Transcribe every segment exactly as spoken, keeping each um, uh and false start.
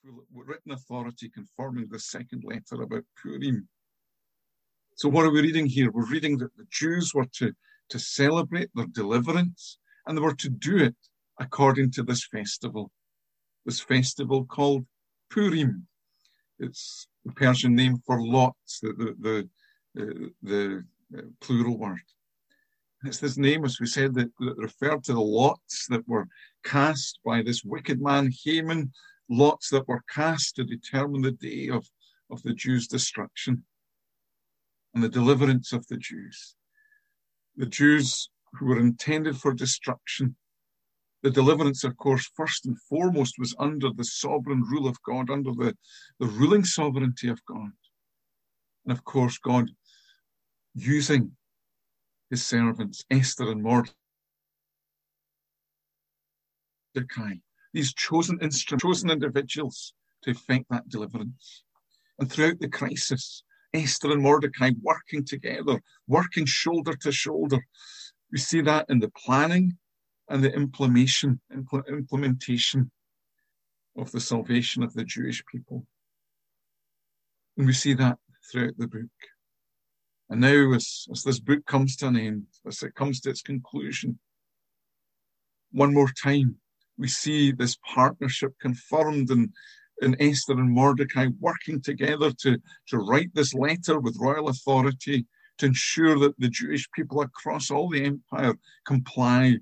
full written authority confirming the second letter about Purim. So what are we reading here? We're reading that the Jews were to, to celebrate their deliverance, and they were to do it according to this festival, this festival called Purim. It's the Persian name for lots, the, the, the, the, the plural word. It's this name, as we said, that, that referred to the lots that were cast by this wicked man, Haman, lots that were cast to determine the day of, of the Jews' destruction and the deliverance of the Jews. The Jews who were intended for destruction. The deliverance, of course, first and foremost was under the sovereign rule of God, under the, the ruling sovereignty of God. And of course, God using his servants, Esther and Mordecai, these chosen instruments, chosen individuals to effect that deliverance. And throughout the crisis, Esther and Mordecai working together, working shoulder to shoulder. We see that in the planning and the implementation, impl- implementation of the salvation of the Jewish people. And we see that throughout the book. And now, as, as this book comes to an end, as it comes to its conclusion, one more time, we see this partnership confirmed in, in Esther and Mordecai working together to, to write this letter with royal authority to ensure that the Jewish people across all the empire comply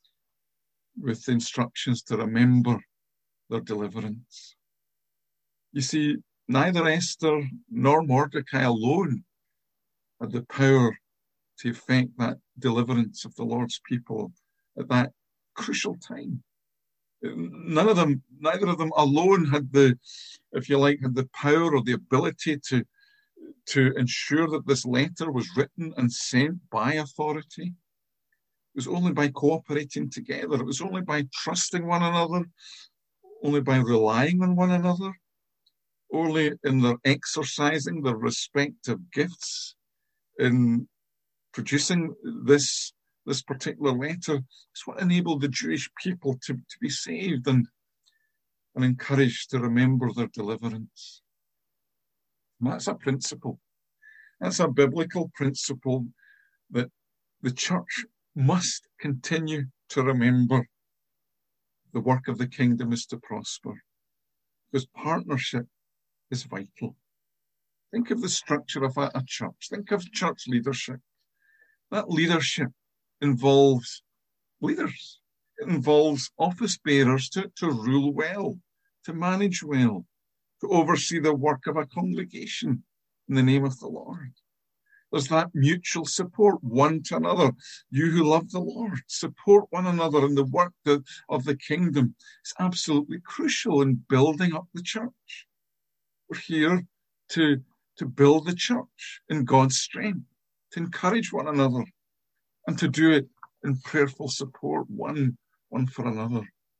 with the instructions to remember their deliverance. You see, neither Esther nor Mordecai alone had the power to effect that deliverance of the Lord's people at that crucial time. None of them, neither of them alone had the, if you like, had the power or the ability to, to ensure that this letter was written and sent by authority. It was only by cooperating together. It was only by trusting one another, only by relying on one another, only in their exercising their respective gifts in producing this, this particular letter. It's what enabled the Jewish people to, to be saved and, and encouraged to remember their deliverance. And that's a principle. That's a biblical principle that the church must continue to remember. The work of the kingdom is to prosper, because partnership is vital. Think of the structure of a, a church. Think of church leadership. That leadership involves leaders. It involves office bearers to, to rule well, to manage well, to oversee the work of a congregation in the name of the Lord. There's that mutual support, one to another. You who love the Lord, support one another in the work of, of the kingdom. It's absolutely crucial in building up the church. We're here to, to build the church in God's strength, to encourage one another, and to do it in prayerful support, one, one for another.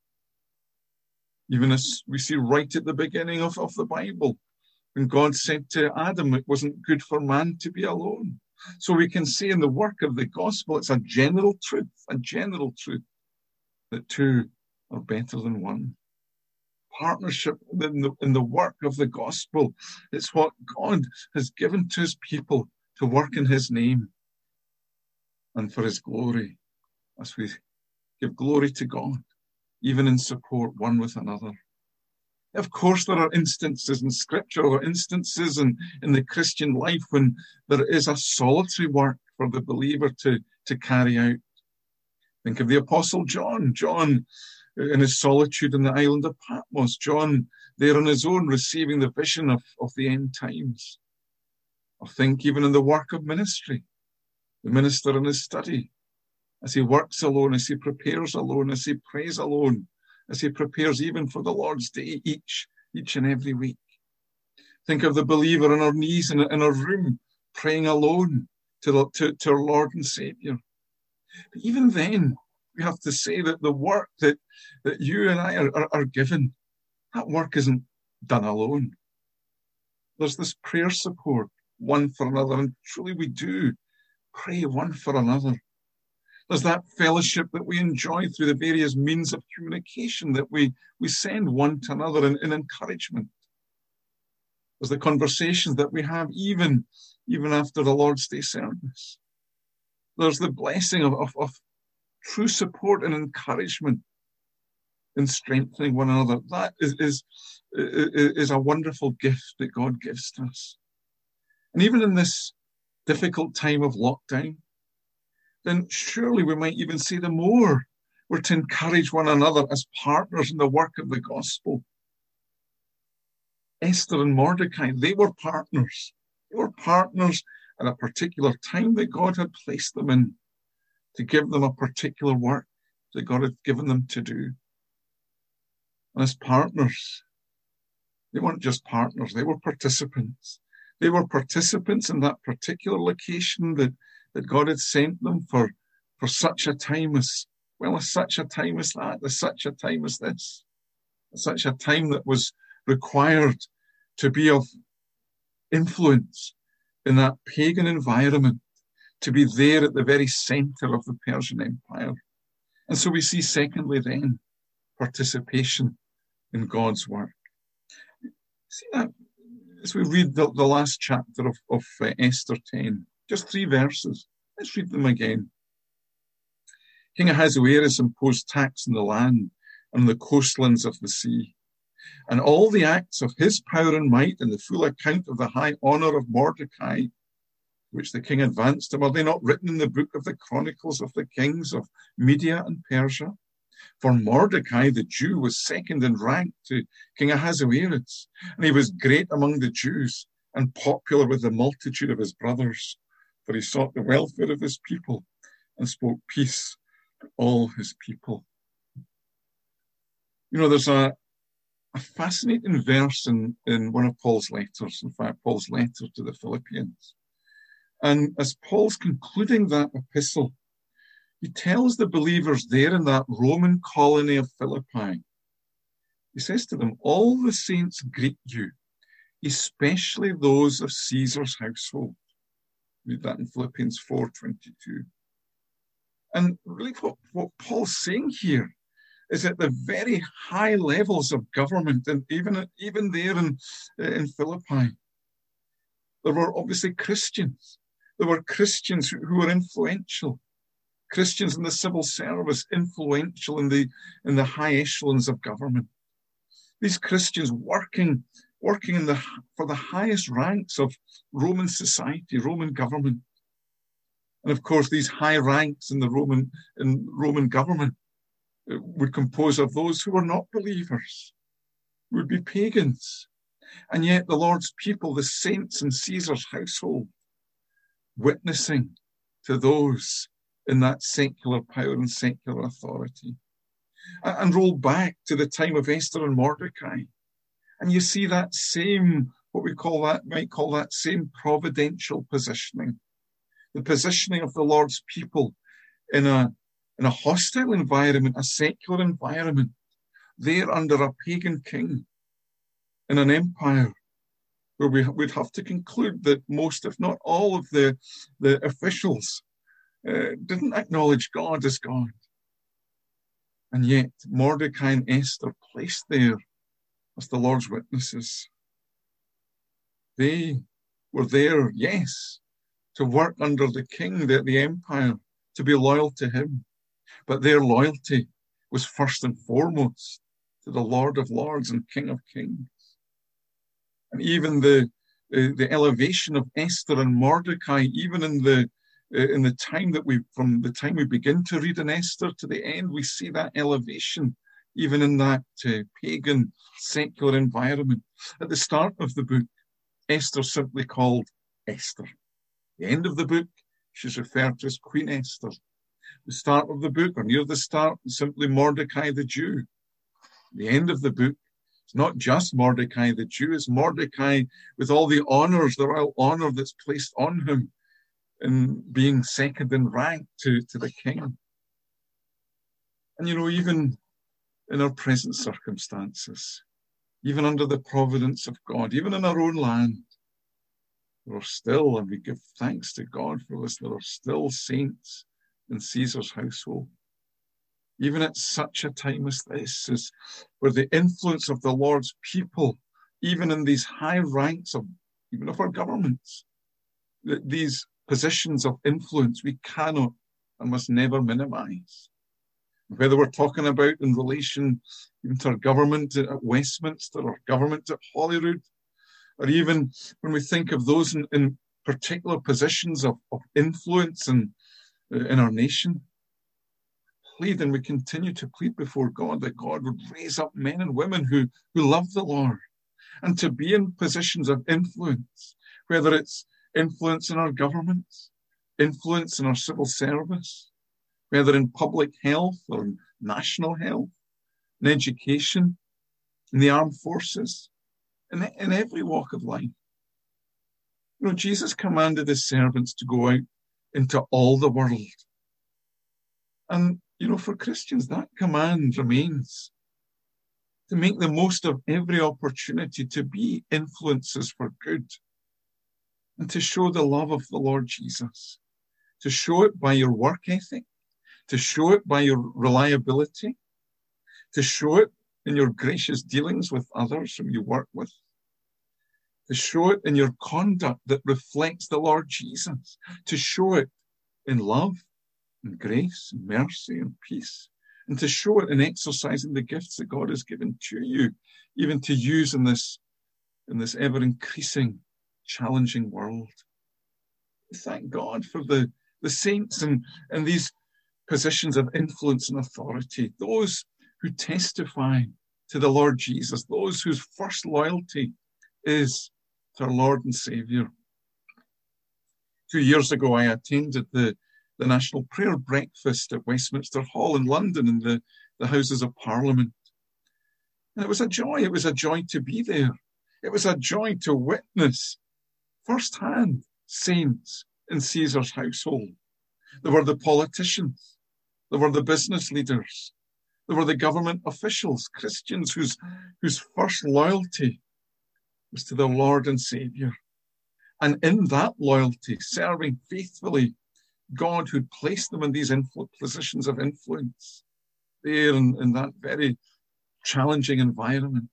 Even as we see right at the beginning of, of the Bible, when God said to Adam, it wasn't good for man to be alone. So we can see in the work of the gospel, it's a general truth, a general truth, that two are better than one. Partnership in the, in the work of the gospel, it's what God has given to his people to work in his name and for his glory, as we give glory to God, even in support one with another. Of course, there are instances in Scripture or instances in, in the Christian life when there is a solitary work for the believer to, to carry out. Think of the Apostle John. John, in his solitude in the island of Patmos. John, there on his own, receiving the vision of, of the end times. Or think even in the work of ministry. The minister in his study, as he works alone, as he prepares alone, as he prays alone, as he prepares even for the Lord's day each, each and every week. Think of the believer on our knees in a, in a room, praying alone to, the, to, to our Lord and Savior. But even then, we have to say that the work that, that you and I are, are, are given, that work isn't done alone. There's this prayer support, one for another, and truly we do pray one for another. There's that fellowship that we enjoy through the various means of communication that we, we send one to another in, in encouragement. There's the conversations that we have even, even after the Lord's Day service. There's the blessing of, of, of true support and encouragement in strengthening one another. That is, is, is a wonderful gift that God gives to us. And even in this difficult time of lockdown, then surely we might even say the more we're to encourage one another as partners in the work of the gospel. Esther and Mordecai, they were partners. They were partners at a particular time that God had placed them in to give them a particular work that God had given them to do. And as partners, they weren't just partners, they were participants. They were participants in that particular location that that God had sent them for, for such a time as, well, as such a time as that, as such a time as this, as such a time that was required to be of influence in that pagan environment, to be there at the very center of the Persian Empire. And so we see, secondly, then, participation in God's work. See that as we read the, the last chapter of, of uh, Esther ten. Just three verses. Let's read them again. King Ahasuerus imposed tax on the land and the coastlands of the sea, and all the acts of his power and might and the full account of the high honor of Mordecai, which the king advanced him, are they not written in the book of the chronicles of the kings of Media and Persia? For Mordecai, the Jew, was second in rank to King Ahasuerus, and he was great among the Jews and popular with the multitude of his brothers. For he sought the welfare of his people and spoke peace to all his people. You know, there's a, a fascinating verse in, in one of Paul's letters, in fact, Paul's letter to the Philippians. And as Paul's concluding that epistle, he tells the believers there in that Roman colony of Philippi, he says to them, all the saints greet you, especially those of Caesar's household. Read that in Philippians four twenty-two. And really what, what Paul's saying here is at the very high levels of government, and even, even there in, in Philippi, there were obviously Christians. There were Christians who, who were influential. Christians in the civil service, influential in the, in the high echelons of government. These Christians working working in the, for the highest ranks of Roman society, Roman government. And of course, these high ranks in the Roman, in Roman government would compose of those who were not believers, would be pagans. And yet the Lord's people, the saints in Caesar's household, witnessing to those in that secular power and secular authority. And roll back to the time of Esther and Mordecai. And you see that same, what we call that, might call that same providential positioning. The positioning of the Lord's people in a, in a hostile environment, a secular environment, there under a pagan king in an empire where we would have to conclude that most, if not all, of the, the officials uh, didn't acknowledge God as God. And yet Mordecai and Esther placed there as the Lord's witnesses. They were there, yes, to work under the king, the, the empire, to be loyal to him. But their loyalty was first and foremost to the Lord of Lords and King of Kings. And even the, uh, the elevation of Esther and Mordecai, even in the uh, in the time that we, from the time we begin to read in Esther to the end, we see that elevation, even in that uh, pagan secular environment. At the start of the book, Esther simply called Esther. The end of the book, she's referred to as Queen Esther. The start of the book, or near the start, simply Mordecai the Jew. The end of the book, it's not just Mordecai the Jew, it's Mordecai with all the honors, the royal honor that's placed on him in being second in rank to, to the king. And you know, even in our present circumstances, even under the providence of God, even in our own land, there are still, and we give thanks to God for this, there are still saints in Caesar's household. Even at such a time as this, is where the influence of the Lord's people, even in these high ranks of even of our governments, these positions of influence we cannot and must never minimize. Whether we're talking about in relation even to our government at Westminster or government at Holyrood, or even when we think of those in, in particular positions of, of influence in, uh, in our nation, plead and we continue to plead before God that God would raise up men and women who, who love the Lord and to be in positions of influence, whether it's influence in our governments, influence in our civil service, whether in public health or in national health, in education, in the armed forces, in, in every walk of life. You know, Jesus commanded his servants to go out into all the world. And, you know, for Christians, that command remains to make the most of every opportunity to be influences for good and to show the love of the Lord Jesus, to show it by your work ethic, to show it by your reliability, to show it in your gracious dealings with others whom you work with, to show it in your conduct that reflects the Lord Jesus, to show it in love and grace and mercy and peace, and to show it in exercising the gifts that God has given to you, even to use in this, in this ever-increasing, challenging world. Thank God for the, the saints and, and these positions of influence and authority, those who testify to the Lord Jesus, those whose first loyalty is to our Lord and Saviour. Two years ago, I attended the, the National Prayer Breakfast at Westminster Hall in London in the, the Houses of Parliament. And it was a joy. It was a joy to be there. It was a joy to witness firsthand saints in Caesar's household. There were the politicians. There were the business leaders. There were the government officials, Christians whose, whose first loyalty was to their Lord and Saviour. And in that loyalty, serving faithfully God who'd placed them in these influ- positions of influence there in, in that very challenging environment.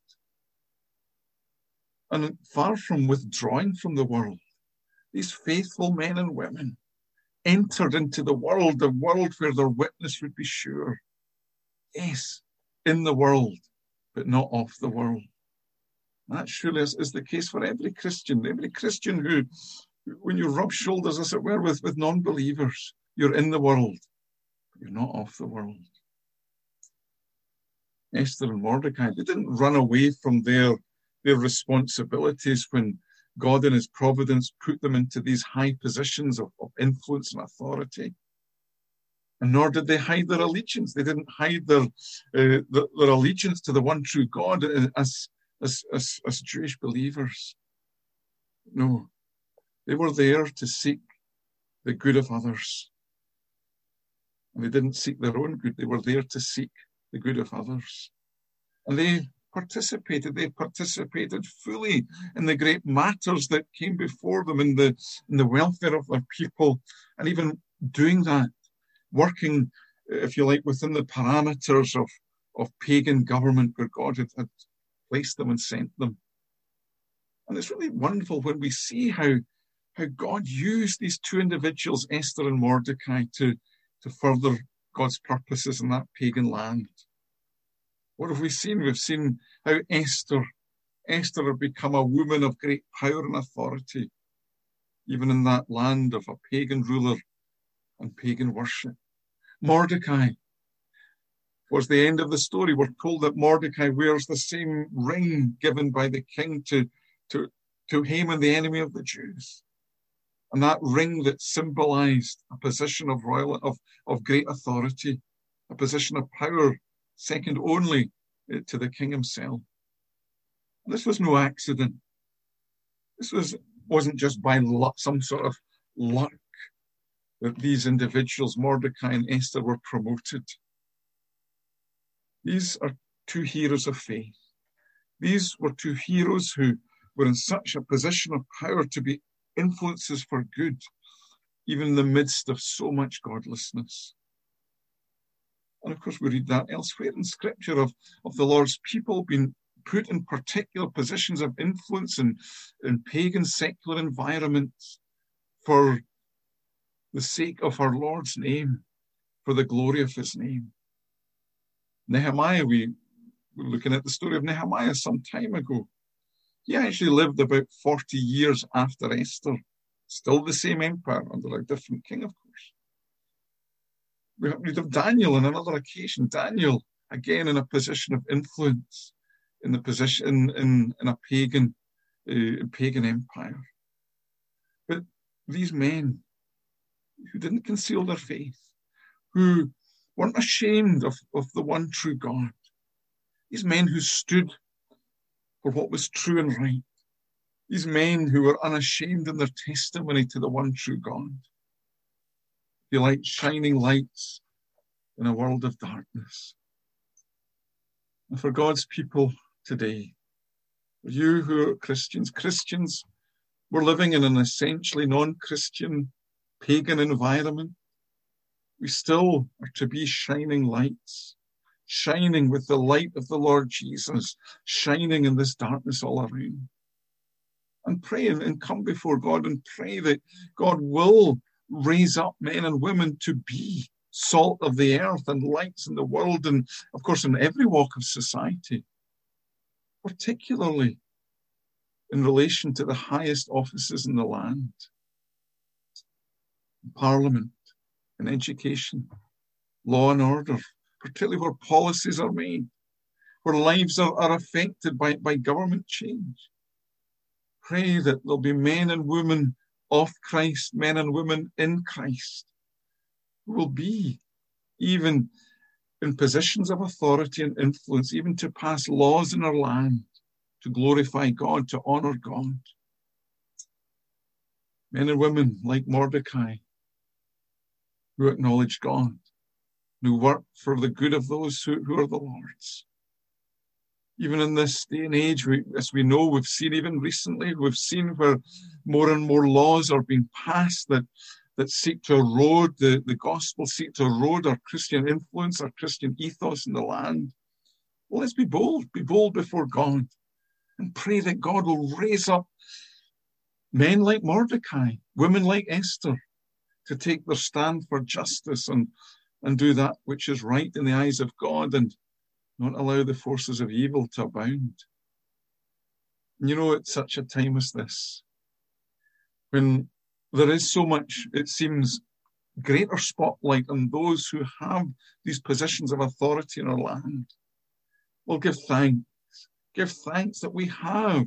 And far from withdrawing from the world, these faithful men and women entered into the world, the world where their witness would be sure. Yes, in the world, but not of the world. And that surely is, is the case for every Christian. Every Christian who, when you rub shoulders, as it were, with, with non-believers, you're in the world, but you're not of the world. Esther and Mordecai, they didn't run away from their, their responsibilities when God in his providence put them into these high positions of, of influence and authority. And nor did they hide their allegiance. They didn't hide their, uh, their, their allegiance to the one true God as, as, as, as Jewish believers. No, they were there to seek the good of others. And they didn't seek their own good. They were there to seek the good of others. And they participated, they participated fully in the great matters that came before them, in the, in the welfare of their people, and even doing that, working, if you like, within the parameters of, of pagan government where God had, had placed them and sent them. And it's really wonderful when we see how, how God used these two individuals, Esther and Mordecai, to, to further God's purposes in that pagan land. What have we seen? We've seen how Esther, Esther had become a woman of great power and authority, even in that land of a pagan ruler and pagan worship. Mordecai was the end of the story. We're told that Mordecai wears the same ring given by the king to, to, to Haman, the enemy of the Jews. And that ring that symbolized a position of royal, of, of great authority, a position of power, second only to the king himself. And this was no accident. This was, wasn't just by luck, some sort of luck, that these individuals, Mordecai and Esther, were promoted. These are two heroes of faith. These were two heroes who were in such a position of power to be influences for good, even in the midst of so much godlessness. And of course, we read that elsewhere in Scripture of, of the Lord's people being put in particular positions of influence in, in pagan secular environments for the sake of our Lord's name, for the glory of his name. Nehemiah, we were looking at the story of Nehemiah some time ago. He actually lived about forty years after Esther, still the same empire under a different king, of course. We read of Daniel on another occasion. Daniel, again, in a position of influence, in the position in, in a pagan, uh, pagan empire. But these men who didn't conceal their faith, who weren't ashamed of, of the one true God, these men who stood for what was true and right, these men who were unashamed in their testimony to the one true God, they like shining lights in a world of darkness. And for God's people today, for you who are Christians, Christians, we're living in an essentially non-Christian, pagan environment. We still are to be shining lights, shining with the light of the Lord Jesus, shining in this darkness all around. And pray and, and come before God and pray that God will raise up men and women to be salt of the earth and lights in the world, and of course in every walk of society, particularly in relation to the highest offices in the land, Parliament, in education, law and order, particularly where policies are made, where lives are, are affected by, by government change. Pray that there'll be men and women of Christ, men and women in Christ, who will be even in positions of authority and influence, even to pass laws in our land, to glorify God, to honor God. Men and women like Mordecai, who acknowledge God, who work for the good of those who, who are the Lord's. Even in this day and age, we, as we know, we've seen even recently, we've seen where more and more laws are being passed that, that seek to erode the, the gospel, seek to erode our Christian influence, our Christian ethos in the land. Well, let's be bold, be bold before God, and pray that God will raise up men like Mordecai, women like Esther, to take their stand for justice and, and do that which is right in the eyes of God and not allow the forces of evil to abound. And you know, at such a time as this, when there is so much, it seems, greater spotlight on those who have these positions of authority in our land, well, give thanks. Give thanks that we have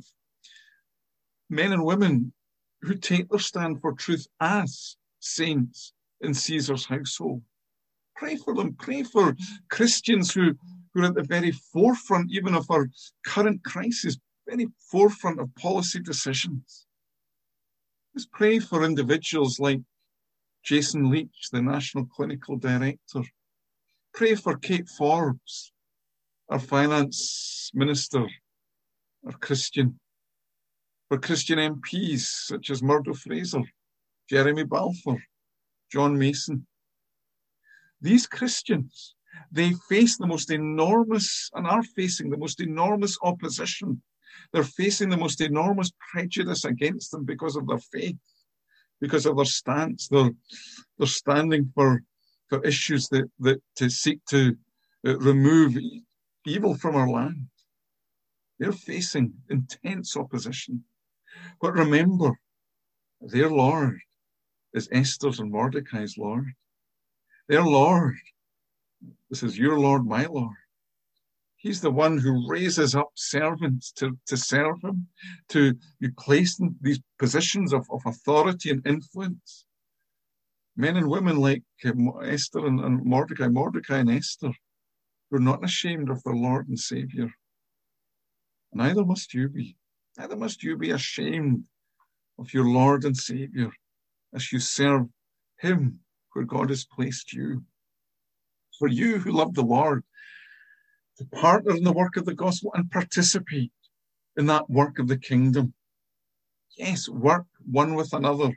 men and women who take their stand for truth as saints in Caesar's household. Pray for them. Pray for Christians who, who are at the very forefront even of our current crisis, very forefront of policy decisions. Let's pray for individuals like Jason Leach, the National Clinical Director. Pray for Kate Forbes, our Finance Minister, our Christian. For Christian M Ps such as Murdo Fraser, Jeremy Balfour, John Mason. These Christians, they face the most enormous, and are facing the most enormous opposition. They're facing the most enormous prejudice against them because of their faith, because of their stance. They're, they're standing for, for issues that, that to seek to uh, remove evil from our land. They're facing intense opposition. But remember, their Lord is Esther's and Mordecai's Lord. Their Lord, this is your Lord, my Lord. He's the one who raises up servants to, to serve him, to be placed in these positions of, of authority and influence. Men and women like Esther and, and Mordecai, Mordecai and Esther, who are not ashamed of their Lord and Savior. Neither must you be. Neither must you be ashamed of your Lord and Savior as you serve him where God has placed you. For you who love the Lord, to partner in the work of the gospel and participate in that work of the kingdom. Yes, work one with another,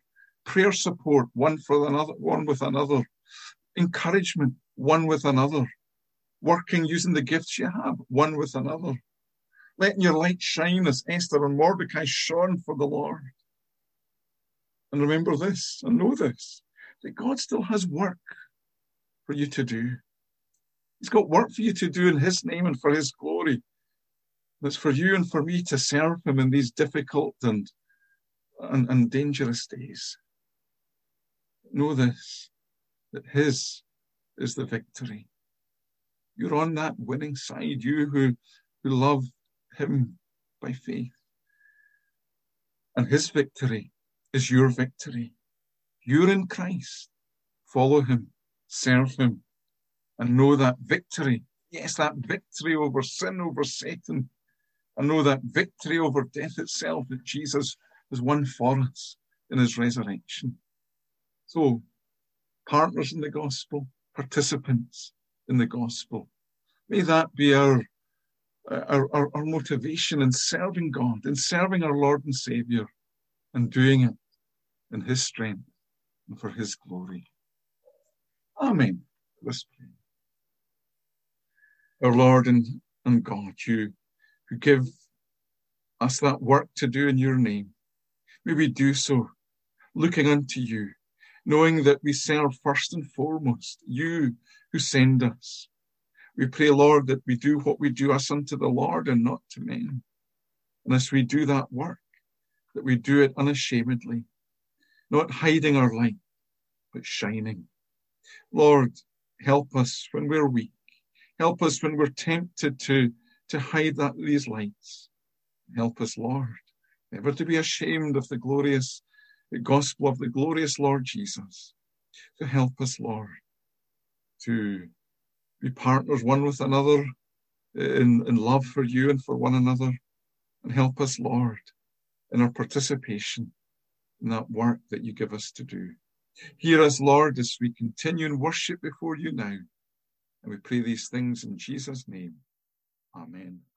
prayer support, one for another, one with another, encouragement, one with another, working using the gifts you have, one with another, letting your light shine as Esther and Mordecai shone for the Lord. And remember this, and know this, that God still has work for you to do. He's got work for you to do in his name and for his glory. It's for you and for me to serve him in these difficult and, and, and dangerous days. Know this, that his is the victory. You're on that winning side, you who, who love him by faith. And his victory is your victory. You're in Christ. Follow him, serve him, and know that victory. Yes, that victory over sin, over Satan, and know that victory over death itself that Jesus has won for us in his resurrection. So, partners in the gospel, participants in the gospel, may that be our, our, our, our motivation in serving God, in serving our Lord and Savior, and doing it in his strength and for his glory. Amen. Let's pray. Our Lord and, and God, you who give us that work to do in your name, may we do so looking unto you, knowing that we serve first and foremost you who send us. We pray, Lord, that we do what we do as unto the Lord and not to men. And as we do that work, that we do it unashamedly, not hiding our light, but shining. Lord, help us when we're weak. Help us when we're tempted to, to hide that, these lights. Help us, Lord, never to be ashamed of the glorious the gospel of the glorious Lord Jesus. To help us, Lord, to be partners one with another in, in love for you and for one another. And help us, Lord, in our participation in that work that you give us to do. Hear us, Lord, as we continue in worship before you now. And we pray these things in Jesus' name. Amen.